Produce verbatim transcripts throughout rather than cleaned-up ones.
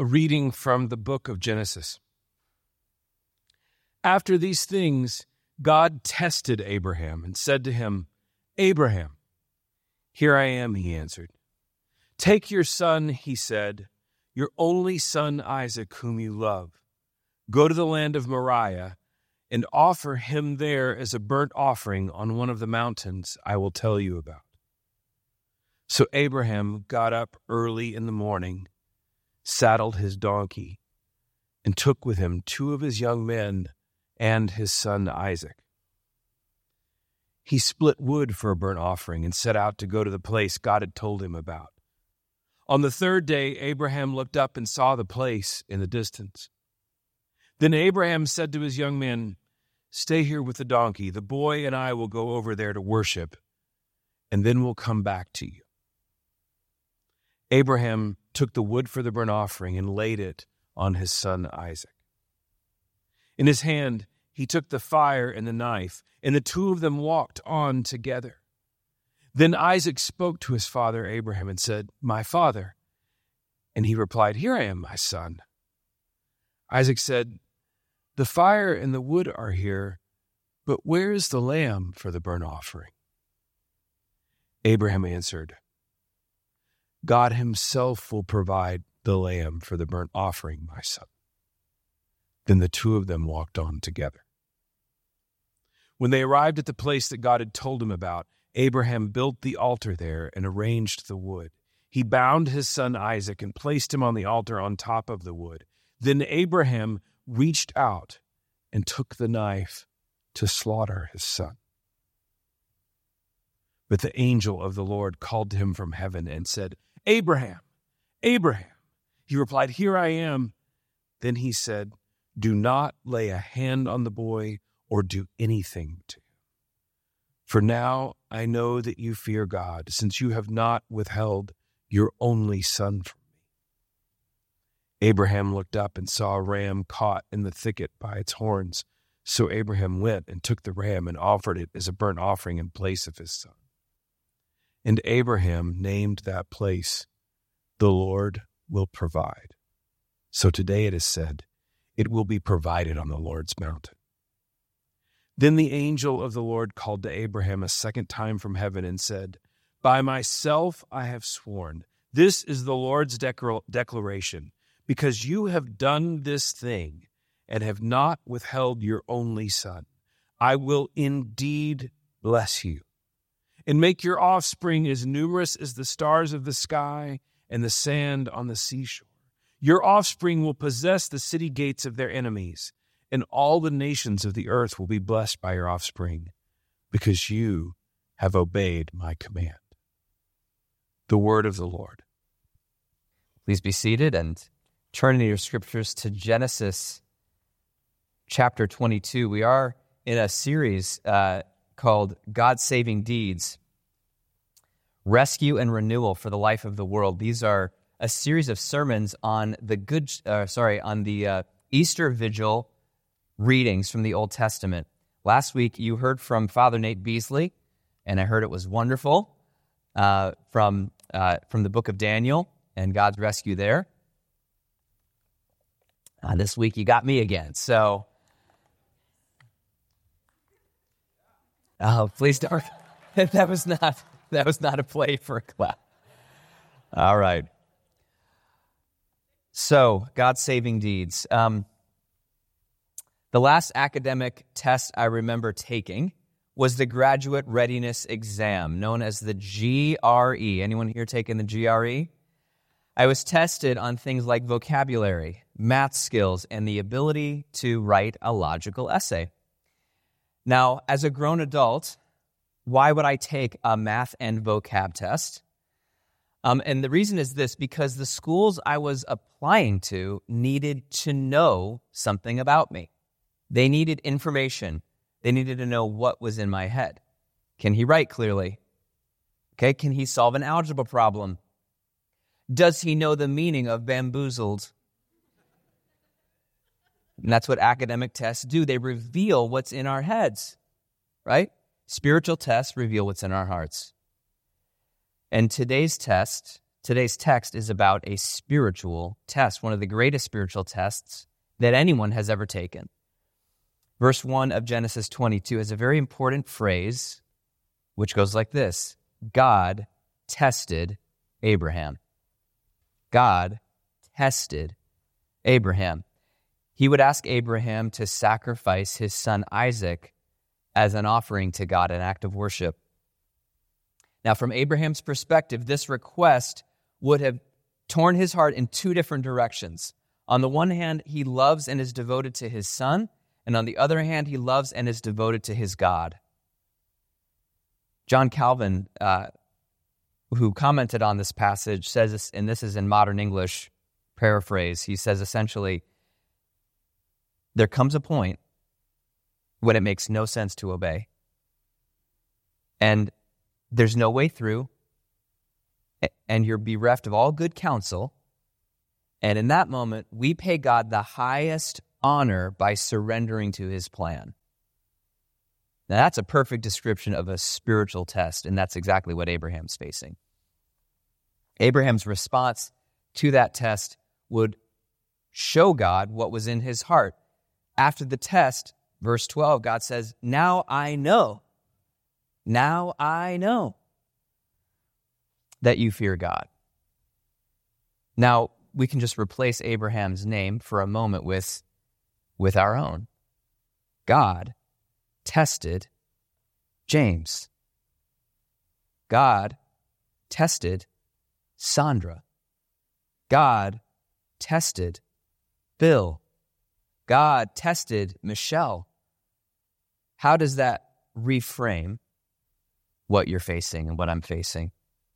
A reading from the book of Genesis. After these things, God tested Abraham and said to him, "Abraham." "Here I am," he answered. "Take your son," he said, "your only son Isaac, whom you love. Go to the land of Moriah and offer him there as a burnt offering on one of the mountains I will tell you about." So Abraham got up early in the morning, saddled his donkey, and took with him two of his young men and his son Isaac. He split wood for a burnt offering and set out to go to the place God had told him about. On the third day, Abraham looked up and saw the place in the distance. Then Abraham said to his young men, "Stay here with the donkey. The boy and I will go over there to worship, and then we'll come back to you." Abraham took the wood for the burnt offering and laid it on his son Isaac. In his hand he took the fire and the knife, and the two of them walked on together. Then Isaac spoke to his father Abraham and said, "My father." And he replied, "Here I am, my son." Isaac said, "The fire and the wood are here, but where is the lamb for the burnt offering?" Abraham answered, "God himself will provide the lamb for the burnt offering, my son." Then the two of them walked on together. When they arrived at the place that God had told him about, Abraham built the altar there and arranged the wood. He bound his son Isaac and placed him on the altar on top of the wood. Then Abraham reached out and took the knife to slaughter his son. But the angel of the Lord called to him from heaven and said, "Abraham, Abraham." He replied, "Here I am." Then he said, "Do not lay a hand on the boy or do anything to him. For now I know that you fear God, since you have not withheld your only son from me." Abraham looked up and saw a ram caught in the thicket by its horns. So Abraham went and took the ram and offered it as a burnt offering in place of his son. And Abraham named that place, "The Lord will provide." So today it is said, "It will be provided on the Lord's mountain." Then the angel of the Lord called to Abraham a second time from heaven and said, "By myself I have sworn, this is the Lord's declar- declaration, because you have done this thing and have not withheld your only son, I will indeed bless you and make your offspring as numerous as the stars of the sky and the sand on the seashore. Your offspring will possess the city gates of their enemies, and all the nations of the earth will be blessed by your offspring, because you have obeyed my command." The word of the Lord. Please be seated and turn in your scriptures to Genesis chapter twenty-two. We are in a series uh, called God's Saving Deeds, Rescue and Renewal for the Life of the World. These are a series of sermons on the good, uh, sorry, on the uh, Easter Vigil readings from the Old Testament. Last week you heard from Father Nate Beasley, and I heard it was wonderful uh, from uh, from the book of Daniel and God's rescue there. Uh, this week you got me again, so oh, please don't. that was not that was not a play for a clap. All right. So, God's saving deeds. Um, the last academic test I remember taking was the graduate readiness exam, known as the G R E. Anyone here taking the G R E? I was tested on things like vocabulary, math skills, and the ability to write a logical essay. Now, as a grown adult, why would I take a math and vocab test? Um, and the reason is this, because the schools I was applying to needed to know something about me. They needed information. They needed to know what was in my head. Can he write clearly? Okay, can he solve an algebra problem? Does he know the meaning of bamboozled? And that's what academic tests do. They reveal what's in our heads, right? Spiritual tests reveal what's in our hearts. And today's test today's text is about a spiritual test, one of the greatest spiritual tests that anyone has ever taken. Verse one of Genesis twenty-two has a very important phrase, which goes like this: God tested Abraham. God tested Abraham. He would ask Abraham to sacrifice his son Isaac as an offering to God, an act of worship. Now, from Abraham's perspective, this request would have torn his heart in two different directions. On the one hand, he loves and is devoted to his son, and on the other hand, he loves and is devoted to his God. John Calvin, uh, who commented on this passage, says this, and this is in modern English paraphrase, he says essentially, there comes a point when it makes no sense to obey. And there's no way through, and you're bereft of all good counsel. And in that moment, we pay God the highest honor by surrendering to his plan. Now, that's a perfect description of a spiritual test, and that's exactly what Abraham's facing. Abraham's response to that test would show God what was in his heart. After the test, verse twelve, God says, now I know, now I know that you fear God. Now, we can just replace Abraham's name for a moment with, with our own. God tested James. God tested Sandra. God tested Bill. God tested Michelle. How does that reframe what you're facing and what I'm facing?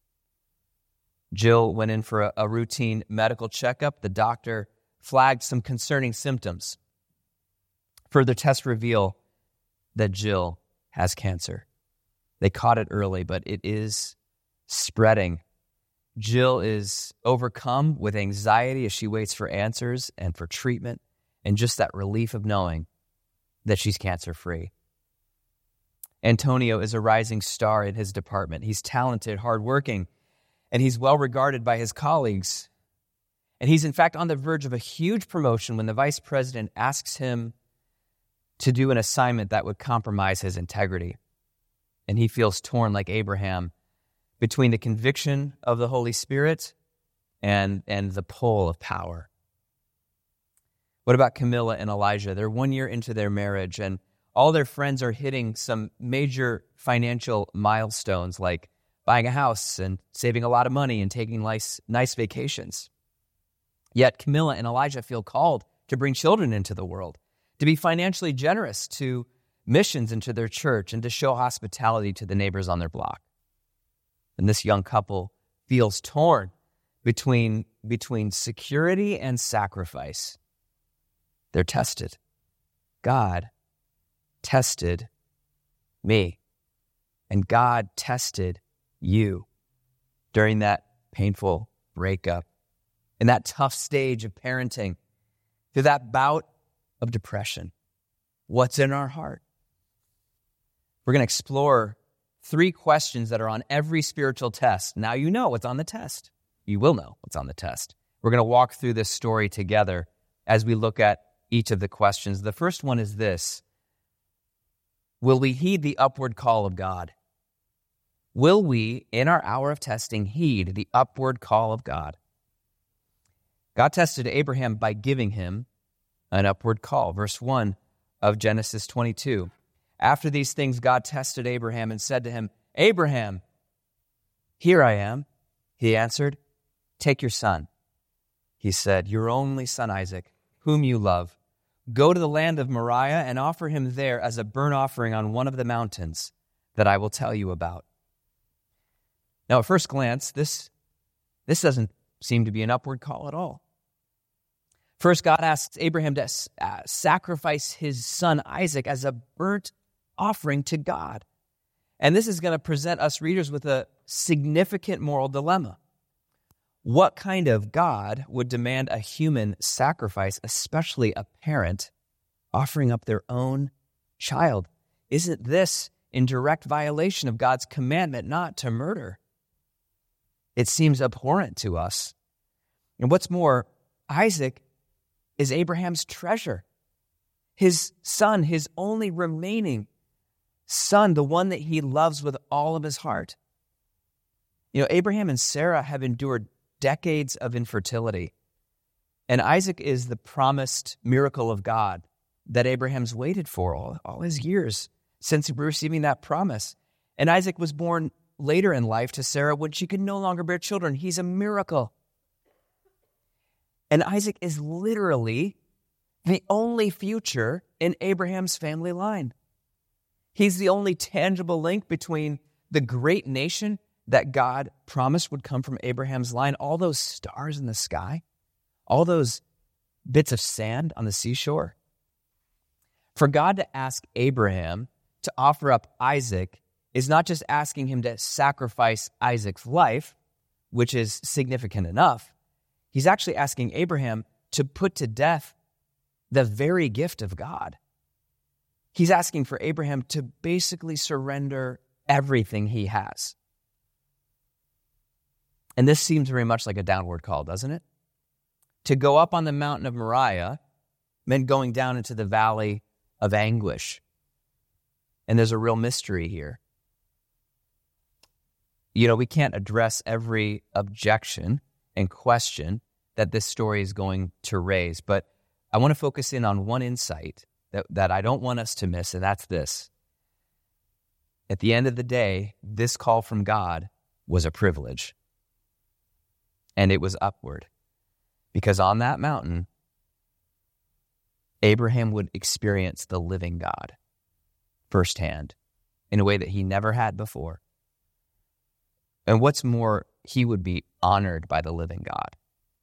Jill went in for a, a routine medical checkup. The doctor flagged some concerning symptoms. Further tests reveal that Jill has cancer. They caught it early, but it is spreading. Jill is overcome with anxiety as she waits for answers and for treatment, and just that relief of knowing that she's cancer-free. Antonio is a rising star in his department. He's talented, hardworking, and he's well-regarded by his colleagues. And he's, in fact, on the verge of a huge promotion when the vice president asks him to do an assignment that would compromise his integrity. And he feels torn like Abraham between the conviction of the Holy Spirit and, and the pull of power. What about Camilla and Elijah? They're one year into their marriage, and all their friends are hitting some major financial milestones like buying a house and saving a lot of money and taking nice, nice vacations. Yet Camilla and Elijah feel called to bring children into the world, to be financially generous to missions into their church, and to show hospitality to the neighbors on their block. And this young couple feels torn between, between security and sacrifice. They're tested. God tested me, and God tested you during that painful breakup, in that tough stage of parenting, through that bout of depression. What's in our heart? We're going to explore three questions that are on every spiritual test. Now you know what's on the test. You will know what's on the test. We're going to walk through this story together as we look at each of the questions. The first one is this: will we heed the upward call of God? Will we, in our hour of testing, heed the upward call of God? God tested Abraham by giving him an upward call. Verse one of Genesis twenty-two. After these things, God tested Abraham and said to him, Abraham, here I am. He answered, take your son. He said, your only son Isaac, whom you love. Go to the land of Moriah and offer him there as a burnt offering on one of the mountains that I will tell you about. Now, at first glance, this, this doesn't seem to be an upward call at all. First, God asks Abraham to uh, sacrifice his son Isaac as a burnt offering to God. And this is going to present us readers with a significant moral dilemma. What kind of God would demand a human sacrifice, especially a parent, offering up their own child? Isn't this in direct violation of God's commandment not to murder? It seems abhorrent to us. And what's more, Isaac is Abraham's treasure. His son, his only remaining son, the one that he loves with all of his heart. You know, Abraham and Sarah have endured decades of infertility. And Isaac is the promised miracle of God that Abraham's waited for all, all his years since receiving that promise. And Isaac was born later in life to Sarah when she could no longer bear children. He's a miracle. And Isaac is literally the only future in Abraham's family line. He's the only tangible link between the great nation that God promised would come from Abraham's line, all those stars in the sky, all those bits of sand on the seashore. For God to ask Abraham to offer up Isaac is not just asking him to sacrifice Isaac's life, which is significant enough. He's actually asking Abraham to put to death the very gift of God. He's asking for Abraham to basically surrender everything he has. And this seems very much like a downward call, doesn't it? To go up on the mountain of Moriah meant going down into the valley of anguish. And there's a real mystery here. You know, we can't address every objection and question that this story is going to raise, but I want to focus in on one insight that, that I don't want us to miss, and that's this. At the end of the day, this call from God was a privilege. And it was upward. Because on that mountain, Abraham would experience the living God firsthand in a way that he never had before. And what's more, he would be honored by the living God.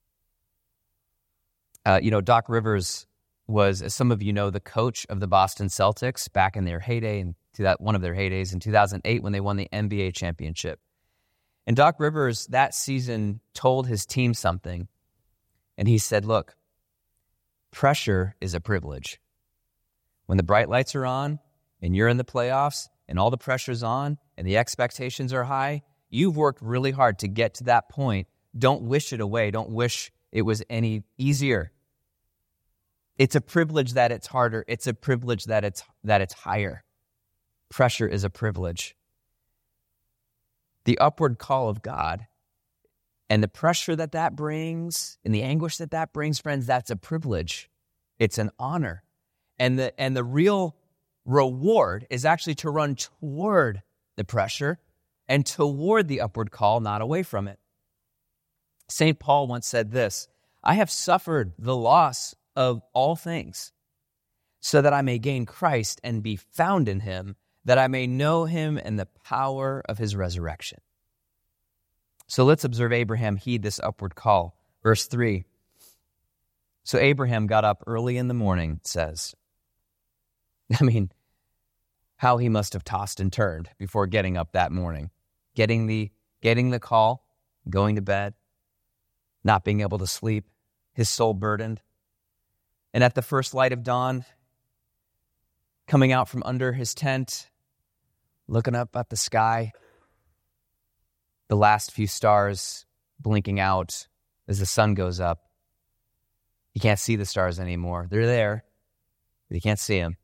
Uh, you know, Doc Rivers was, as some of you know, the coach of the Boston Celtics back in their heyday, and to that one of their heydays in two thousand eight when they won the N B A championship. And Doc Rivers that season told his team something, and he said, look, pressure is a privilege. When the bright lights are on, and you're in the playoffs, and all the pressure's on, and the expectations are high, you've worked really hard to get to that point. Don't wish it away. Don't wish it was any easier. It's a privilege that it's harder. It's a privilege that it's that it's higher. Pressure is a privilege. The upward call of God and the pressure that that brings and the anguish that that brings, friends, that's a privilege. It's an honor. And the, and the real reward is actually to run toward the pressure and toward the upward call, not away from it. Saint Paul once said this, I have suffered the loss of all things so that I may gain Christ and be found in him, that I may know him and the power of his resurrection. So let's observe Abraham heed this upward call. Verse three. So Abraham got up early in the morning, it says. I mean, how he must have tossed and turned before getting up that morning. Getting the, getting the call, going to bed, not being able to sleep, his soul burdened. And at the first light of dawn, coming out from under his tent, looking up at the sky, the last few stars blinking out as the sun goes up. He can't see the stars anymore. They're there, but he can't see them.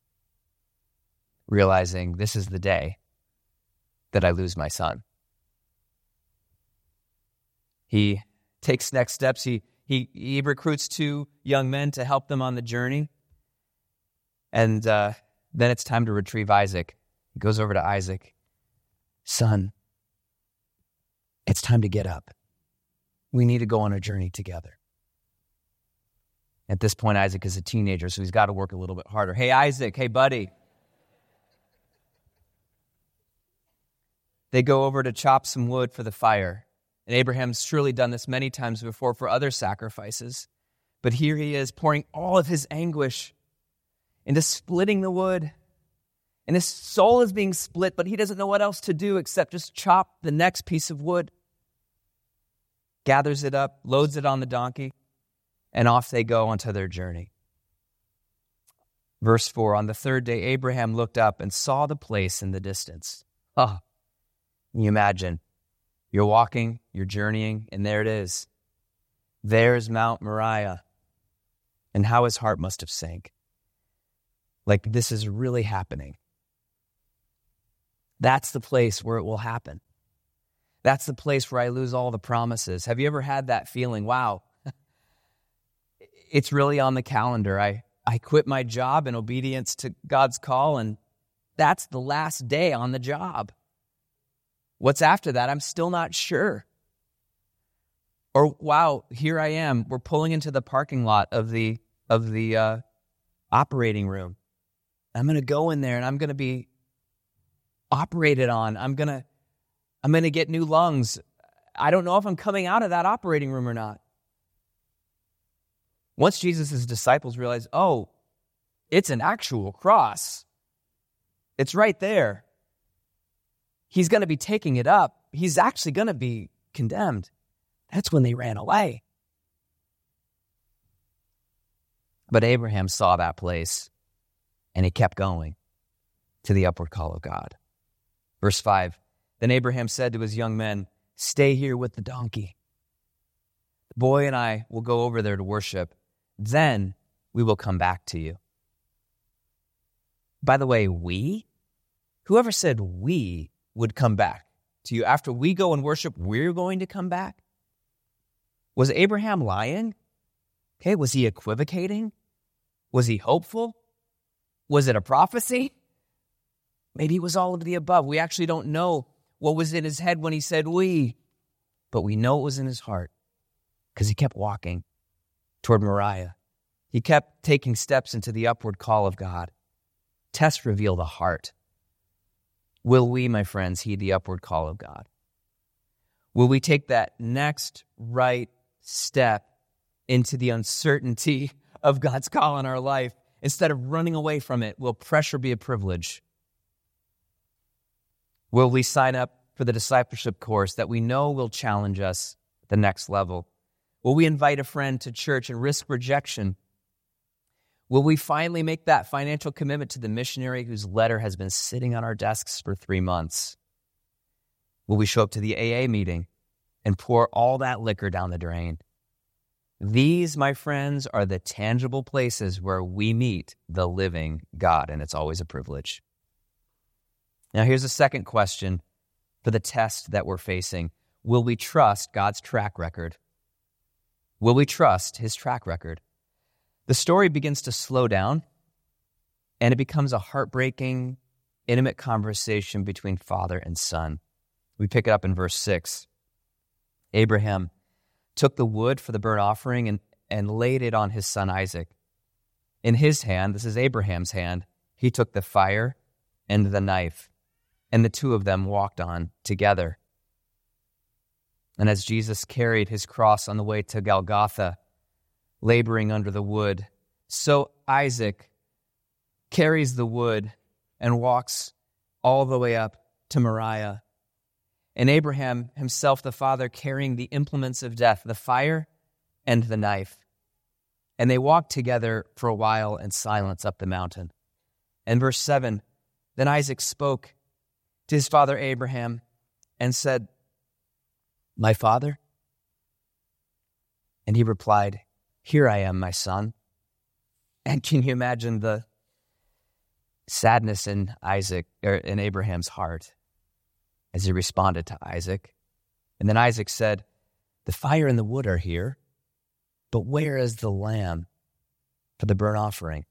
Realizing this is the day that I lose my son. He takes next steps. He, he, he recruits two young men to help them on the journey. And uh, then it's time to retrieve Isaac. He goes over to Isaac. Son, it's time to get up. We need to go on a journey together. At this point, Isaac is a teenager, so he's got to work a little bit harder. Hey, Isaac, hey, buddy. They go over to chop some wood for the fire. And Abraham's surely done this many times before for other sacrifices. But here he is pouring all of his anguish into splitting the wood. And his soul is being split, but he doesn't know what else to do except just chop the next piece of wood. Gathers it up, loads it on the donkey, and off they go onto their journey. Verse four, on the third day, Abraham looked up and saw the place in the distance. Oh, can you imagine? You're walking, you're journeying, and there it is. There's Mount Moriah. And how his heart must have sank. Like, this is really happening. That's the place where it will happen. That's the place where I lose all the promises. Have you ever had that feeling? Wow, it's really on the calendar. I, I quit my job in obedience to God's call, and that's the last day on the job. What's after that? I'm still not sure. Or, wow, here I am. We're pulling into the parking lot of the of the uh, operating room. I'm going to go in there, and I'm going to be operated on. I'm going to I'm going to get new lungs. I don't know if I'm coming out of that operating room or not. Once Jesus' disciples realized, oh, it's an actual cross. It's right there. He's going to be taking it up. He's actually going to be condemned. That's when they ran away. But Abraham saw that place, and he kept going to the upward call of God. Verse five, then Abraham said to his young men, stay here with the donkey. The boy and I will go over there to worship. Then we will come back to you. By the way, we? Whoever said we would come back to you after we go and worship, we're going to come back? Was Abraham lying? Okay, was he equivocating? Was he hopeful? Was it a prophecy? Maybe it was all of the above. We actually don't know what was in his head when he said we, but we know it was in his heart because he kept walking toward Moriah. He kept taking steps into the upward call of God. Tests reveal the heart. Will we, my friends, heed the upward call of God? Will we take that next right step into the uncertainty of God's call in our life? Instead of running away from it, will pressure be a privilege? Will we sign up for the discipleship course that we know will challenge us at the next level? Will we invite a friend to church and risk rejection? Will we finally make that financial commitment to the missionary whose letter has been sitting on our desks for three months? Will we show up to the A A meeting and pour all that liquor down the drain? These, my friends, are the tangible places where we meet the living God, and it's always a privilege. Now, here's a second question for the test that we're facing. Will we trust God's track record? Will we trust his track record? The story begins to slow down, and it becomes a heartbreaking, intimate conversation between father and son. We pick it up in verse six. Abraham took the wood for the burnt offering and, and laid it on his son Isaac. In his hand, this is Abraham's hand, he took the fire and the knife, and the two of them walked on together. And as Jesus carried his cross on the way to Golgotha, laboring under the wood, so Isaac carries the wood and walks all the way up to Moriah. And Abraham himself, the father, carrying the implements of death, the fire and the knife. And they walked together for a while in silence up the mountain. And verse seven, then Isaac spoke to his father Abraham and said, my father? And he replied, here I am, my son. And can you imagine the sadness in Isaac or in Abraham's heart as he responded to Isaac? And then Isaac said, the fire and the wood are here, but where is the lamb for the burnt offering?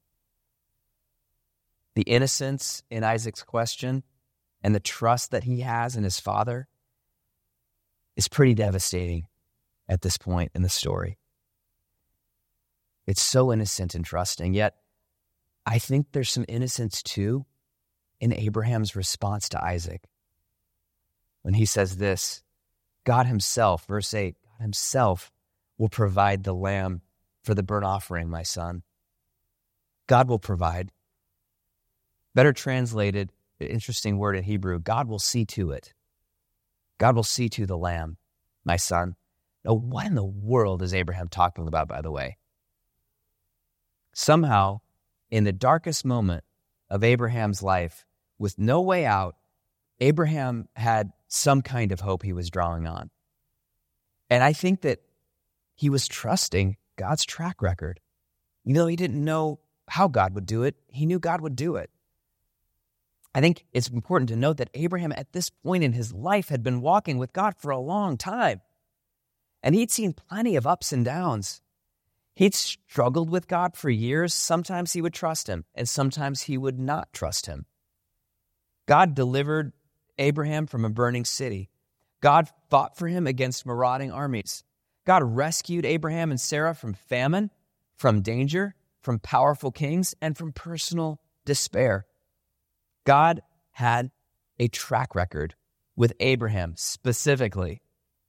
The innocence in Isaac's question and the trust that he has in his father is pretty devastating at this point in the story. It's so innocent and trusting, yet I think there's some innocence too in Abraham's response to Isaac. When he says this, God himself, verse eight, God himself will provide the lamb for the burnt offering, my son. God will provide. Better translated, an interesting word in Hebrew, God will see to it. God will see to the lamb, my son. Now, what in the world is Abraham talking about, by the way? Somehow, in the darkest moment of Abraham's life, with no way out, Abraham had some kind of hope he was drawing on. And I think that he was trusting God's track record. You know, he didn't know how God would do it. He knew God would do it. I think it's important to note that Abraham at this point in his life had been walking with God for a long time. And he'd seen plenty of ups and downs. He'd struggled with God for years. Sometimes he would trust him, and sometimes he would not trust him. God delivered Abraham from a burning city. God fought for him against marauding armies. God rescued Abraham and Sarah from famine, from danger, from powerful kings, and from personal despair. God had a track record with Abraham specifically.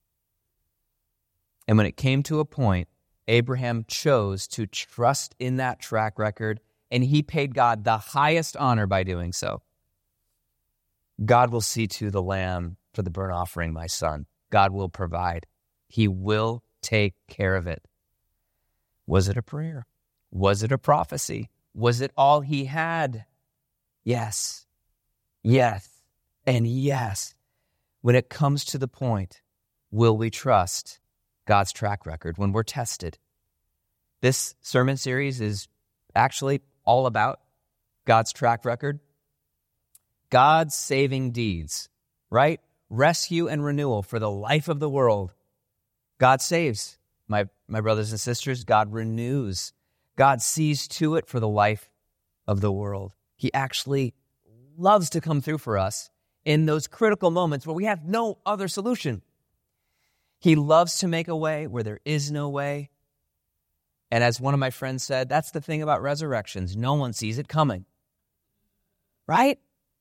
And when it came to a point, Abraham chose to trust in that track record, and he paid God the highest honor by doing so. God will see to the lamb for the burnt offering, my son. God will provide. He will take care of it. Was it a prayer? Was it a prophecy? Was it all he had? Yes, yes, and yes. When it comes to the point, will we trust God's track record when we're tested? This sermon series is actually all about God's track record. God's saving deeds, right? Rescue and renewal for the life of the world. God saves, my, my brothers and sisters. God renews. God sees to it for the life of the world. He actually loves to come through for us in those critical moments where we have no other solution. He loves to make a way where there is no way. And as one of my friends said, that's the thing about resurrections. No one sees it coming. Right?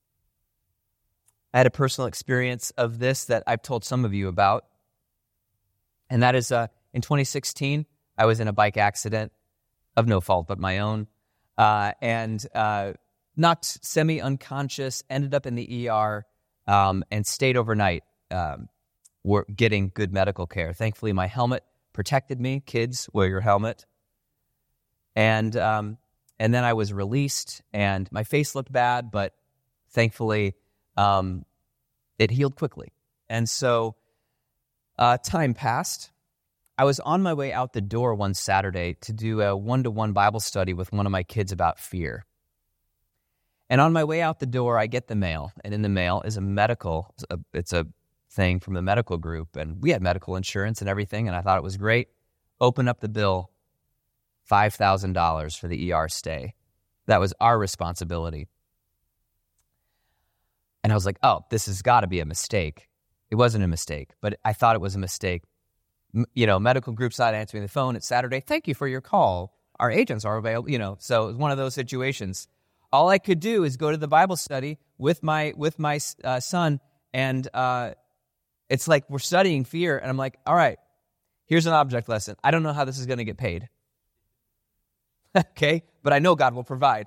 I had a personal experience of this that I've told some of you about. And that is uh, in twenty sixteen, I was in a bike accident of no fault but my own. Uh, and uh, knocked semi-unconscious, ended up in the E R, um, and stayed overnight. Um, were getting good medical care. Thankfully, my helmet protected me. Kids, wear your helmet. And um, and then I was released, and my face looked bad, but thankfully, um, it healed quickly. And so uh, time passed. I was on my way out the door one Saturday to do a one-to-one Bible study with one of my kids about fear. And on my way out the door, I get the mail, and in the mail is a medical, it's a thing from the medical group, and we had medical insurance and everything, and I thought it was great. Open up the bill, five thousand dollars for the E R stay. That was our responsibility. And I was like, oh, this has got to be a mistake. It wasn't a mistake, but I thought it was a mistake. M- you know, medical group's not answering the phone. It's Saturday. Thank you for your call. Our agents are available. You know, so it was one of those situations. All I could do is go to the Bible study with my with my uh, son, and uh, it's like we're studying fear, and I'm like, all right, here's an object lesson. I don't know how this is going to get paid. Okay, but I know God will provide.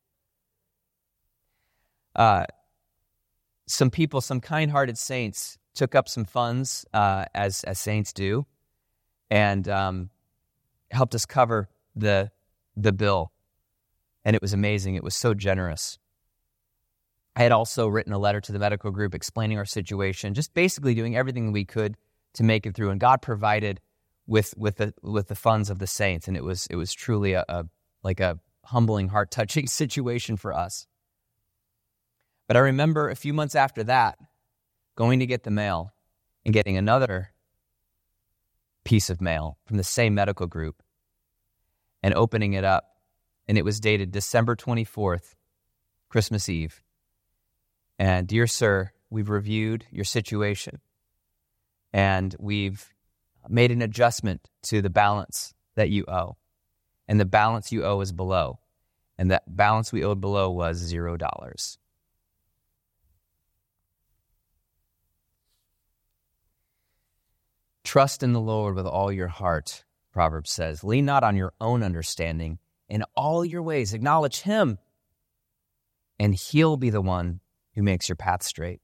Uh, some people, some kind-hearted saints took up some funds, uh, as as saints do, and um, helped us cover the the bill. And it was amazing. It was so generous. I had also written a letter to the medical group explaining our situation, just basically doing everything we could to make it through. And God provided with with the with the funds of the saints, and it was it was truly a, a like a humbling, heart-touching situation for us. But I remember a few months after that, going to get the mail and getting another piece of mail from the same medical group and opening it up. And it was dated December twenty-fourth, Christmas Eve. And dear sir, we've reviewed your situation, and we've made an adjustment to the balance that you owe. And the balance you owe is below. And that balance we owed below was zero dollars. Trust in the Lord with all your heart, Proverbs says. Lean not on your own understanding. In all your ways, acknowledge him, and he'll be the one who makes your path straight.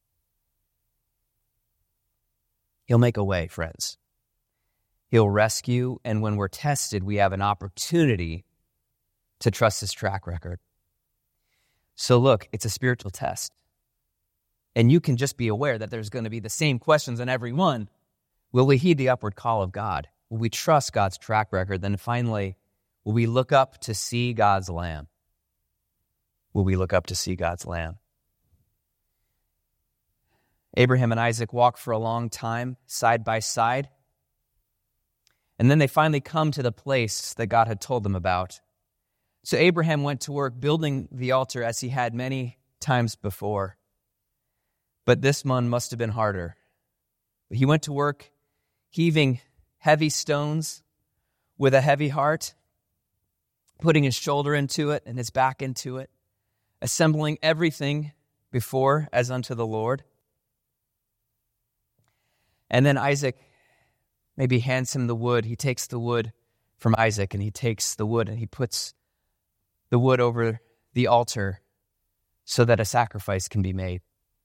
He'll make a way, friends. He'll rescue, and when we're tested, we have an opportunity to trust his track record. So look, it's a spiritual test. And you can just be aware that there's going to be the same questions on every one. Will we heed the upward call of God? Will we trust God's track record? Then finally, will we look up to see God's Lamb? Will we look up to see God's Lamb? Abraham and Isaac walk for a long time, side by side. And then they finally come to the place that God had told them about. So Abraham went to work building the altar as he had many times before. But this one must have been harder. He went to work heaving heavy stones with a heavy heart, putting his shoulder into it and his back into it, assembling everything before as unto the Lord. And then Isaac maybe hands him the wood. He takes the wood from Isaac, and he takes the wood and he puts the wood over the altar so that a sacrifice can be made.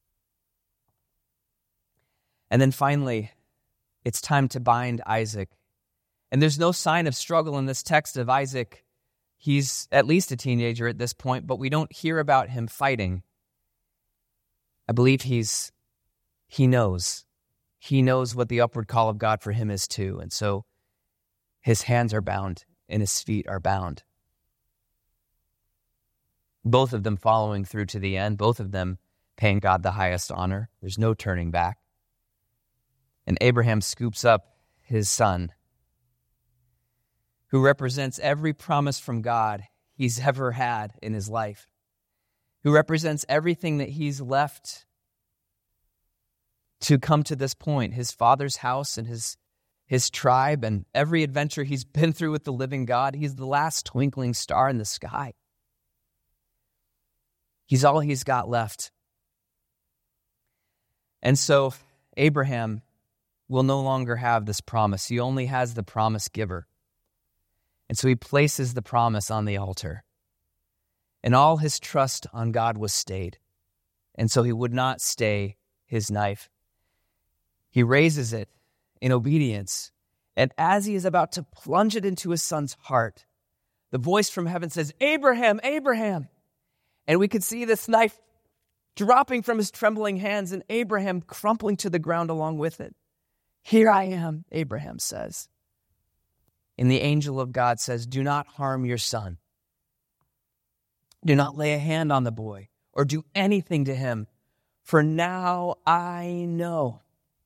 And then finally, it's time to bind Isaac. And there's no sign of struggle in this text of Isaac. He's at least a teenager at this point, but we don't hear about him fighting. I believe he's he knows. He knows what the upward call of God for him is too. And so his hands are bound and his feet are bound. Both of them following through to the end, both of them paying God the highest honor. There's no turning back. And Abraham scoops up his son, who represents every promise from God he's ever had in his life, who represents everything that he's left to come to this point, his father's house and his, his tribe and every adventure he's been through with the living God. He's the last twinkling star in the sky. He's all he's got left. And so Abraham will no longer have this promise. He only has the promise giver. And so he places the promise on the altar. And all his trust on God was stayed. And so he would not stay his knife. He raises it in obedience. And as he is about to plunge it into his son's heart, the voice from heaven says, "Abraham, Abraham." And we could see this knife dropping from his trembling hands and Abraham crumpling to the ground along with it. "Here I am," Abraham says. And the angel of God says, "Do not harm your son. Do not lay a hand on the boy or do anything to him. For now I know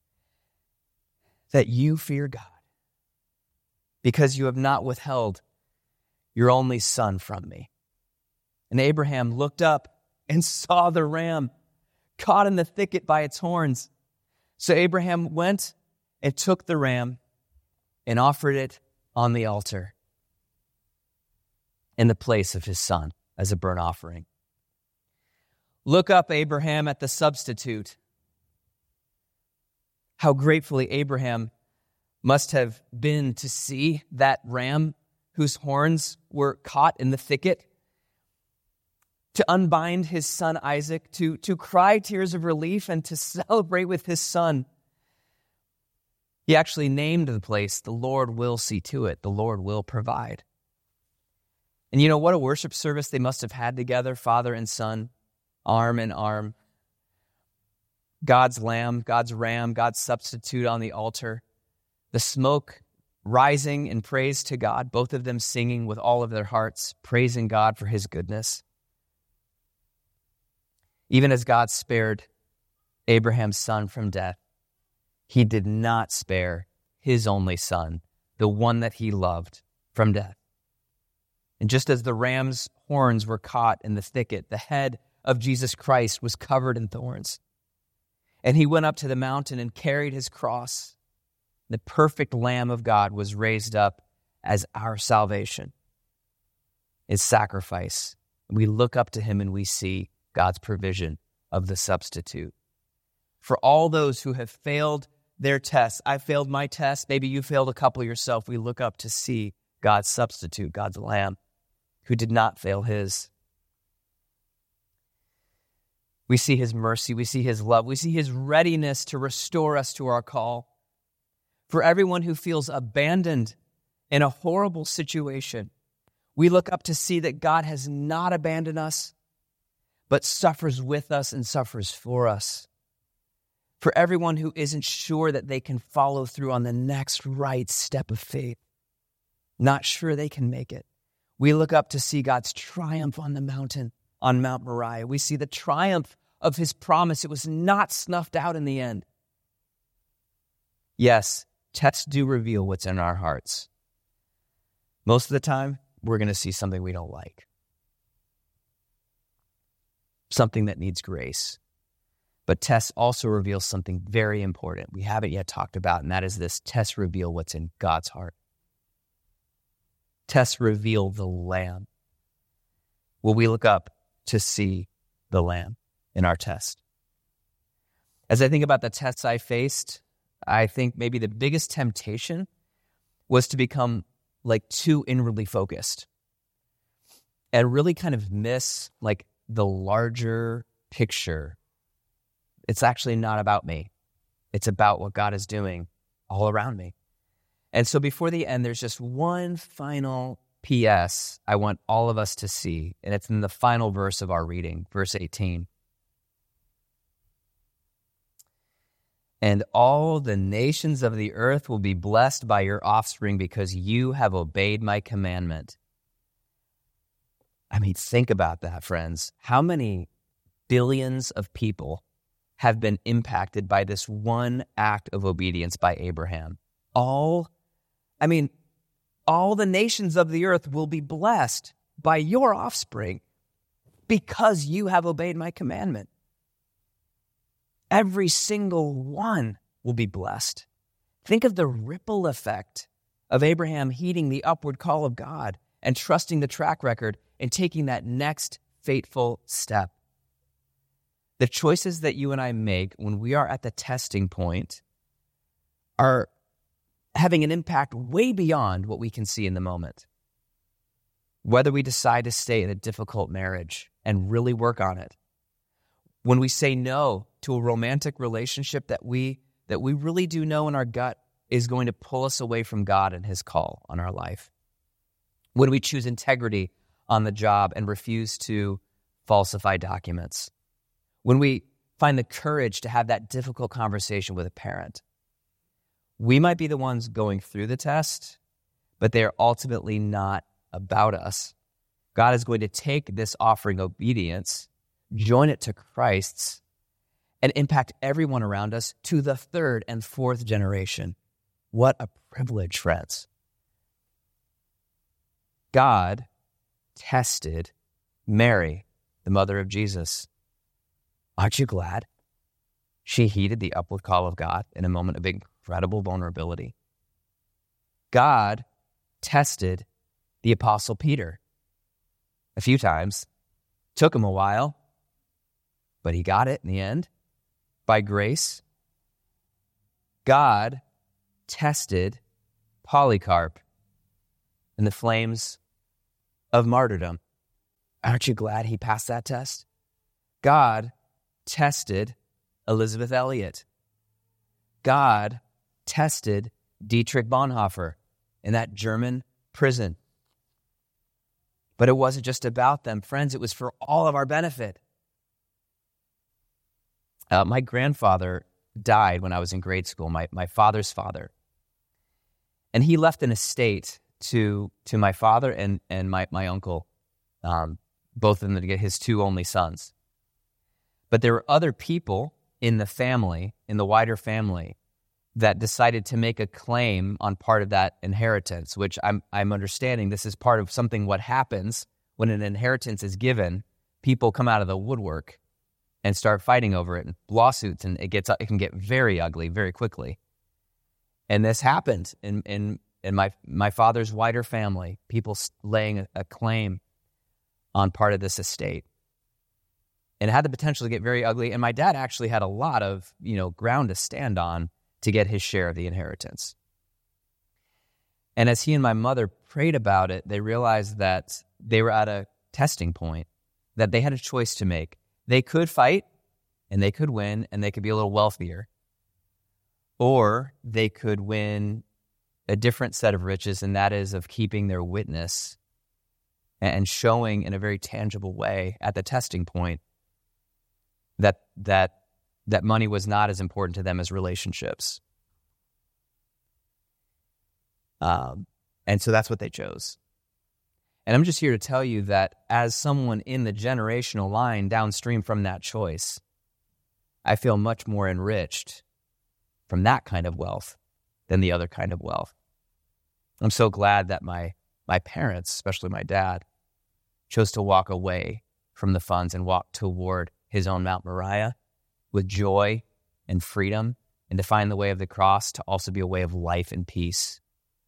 that you fear God, because you have not withheld your only son from me." And Abraham looked up and saw the ram caught in the thicket by its horns. So Abraham went and took the ram and offered it on the altar in the place of his son as a burnt offering. Look up, Abraham, at the substitute. How gratefully Abraham must have been to see that ram whose horns were caught in the thicket, to unbind his son Isaac, to, to cry tears of relief and to celebrate with his son. He actually named the place, "The Lord will see to it, the Lord will provide." And you know what a worship service they must have had together, father and son, arm in arm. God's lamb, God's ram, God's substitute on the altar. The smoke rising in praise to God, both of them singing with all of their hearts, praising God for his goodness. Even as God spared Abraham's son from death, he did not spare his only son, the one that he loved, from death. And just as the ram's horns were caught in the thicket, the head of Jesus Christ was covered in thorns. And he went up to the mountain and carried his cross. The perfect Lamb of God was raised up as our salvation, his sacrifice. We look up to him and we see God's provision of the substitute. For all those who have failed their tests, I failed my test, maybe you failed a couple yourself, we look up to see God's substitute, God's Lamb, who did not fail his. We see his mercy, we see his love, we see his readiness to restore us to our call. For everyone who feels abandoned in a horrible situation, we look up to see that God has not abandoned us, but suffers with us and suffers for us for everyone who isn't sure that they can follow through on the next right step of faith, not sure they can make it. We look up to see God's triumph on the mountain, on Mount Moriah. We see the triumph of his promise. It was not snuffed out in the end. Yes, tests do reveal what's in our hearts. Most of the time, we're going to see something we don't like. Something that needs grace. But tests also reveal something very important we haven't yet talked about, and that is this: tests reveal what's in God's heart. Tests reveal the Lamb. Will we look up to see the Lamb in our test? As I think about the tests I faced, I think maybe the biggest temptation was to become like too inwardly focused and really kind of miss like the larger picture. It's actually not about me. It's about what God is doing all around me. And so before the end, there's just one final P S I want all of us to see, and it's in the final verse of our reading, verse eighteen. And all the nations of the earth will be blessed by your offspring because you have obeyed my commandment. I mean, think about that, friends. How many billions of people have been impacted by this one act of obedience by Abraham? All, I mean, all the nations of the earth will be blessed by your offspring because you have obeyed my commandment. Every single one will be blessed. Think of the ripple effect of Abraham heeding the upward call of God and trusting the track record and taking that next fateful step. The choices that you and I make when we are at the testing point are having an impact way beyond what we can see in the moment. Whether we decide to stay in a difficult marriage and really work on it, when we say no to a romantic relationship that we that we really do know in our gut is going to pull us away from God and his call on our life, when we choose integrity on the job and refuse to falsify documents, when we find the courage to have that difficult conversation with a parent, we might be the ones going through the test, but they're ultimately not about us. God is going to take this offering obedience, join it to Christ's, and impact everyone around us to the third and fourth generation. What a privilege, friends. God tested Mary, the mother of Jesus. Aren't you glad? She heeded the upward call of God in a moment of incredible vulnerability. God tested the Apostle Peter a few times. Took him a while, but he got it in the end by grace. God tested Polycarp in the flames of martyrdom. Aren't you glad he passed that test? God tested Elizabeth Elliot. God tested Dietrich Bonhoeffer in that German prison. But it wasn't just about them, friends. It was for all of our benefit. Uh, my grandfather died when I was in grade school, my, my father's father. And he left an estate to to my father and, and my, my uncle, um, both of them to get his two only sons. But there were other people in the family, in the wider family, that decided to make a claim on part of that inheritance, which I'm I'm understanding this is part of something what happens when an inheritance is given. People come out of the woodwork and start fighting over it, and lawsuits, and it gets it can get very ugly very quickly. And this happened in in in my my father's wider family. People laying a, a claim on part of this estate, and it had the potential to get very ugly. And my dad actually had a lot of you know ground to stand on to get his share of the inheritance. And as he and my mother prayed about it, they realized that they were at a testing point, that they had a choice to make. They could fight, and they could win, and they could be a little wealthier. Or they could win a different set of riches, and that is of keeping their witness and showing in a very tangible way at the testing point that that that money was not as important to them as relationships. Um, and so that's what they chose. And I'm just here to tell you that as someone in the generational line downstream from that choice, I feel much more enriched from that kind of wealth than the other kind of wealth. I'm so glad that my my parents, especially my dad, chose to walk away from the funds and walk toward his own Mount Moriah with joy and freedom, and to find the way of the cross to also be a way of life and peace.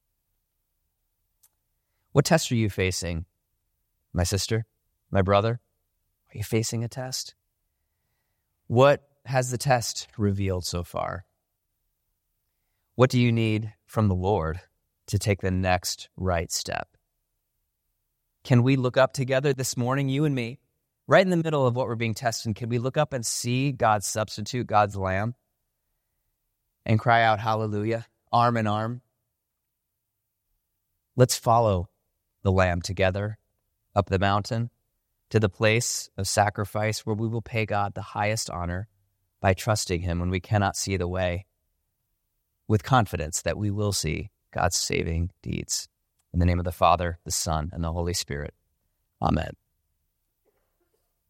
What test are you facing, my sister, my brother? Are you facing a test? What has the test revealed so far? What do you need from the Lord to take the next right step? Can we look up together this morning, you and me, right in the middle of what we're being tested? Can we look up and see God's substitute, God's lamb, and cry out, hallelujah, arm in arm? Let's follow the lamb together up the mountain to the place of sacrifice where we will pay God the highest honor by trusting him when we cannot see the way, with confidence that we will see God's saving deeds. In the name of the Father, the Son, and the Holy Spirit. Amen.